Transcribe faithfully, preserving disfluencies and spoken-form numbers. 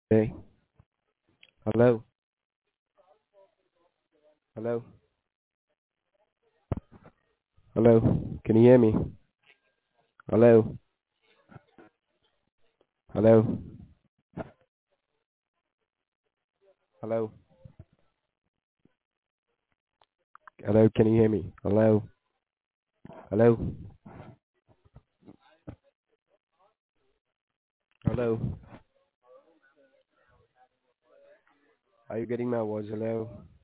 Hey, hello, hello, hello. Can you hear me? Hello, hello, hello, hello. Can you hear me? Hello, hello, hello. Are you getting my words? Hello.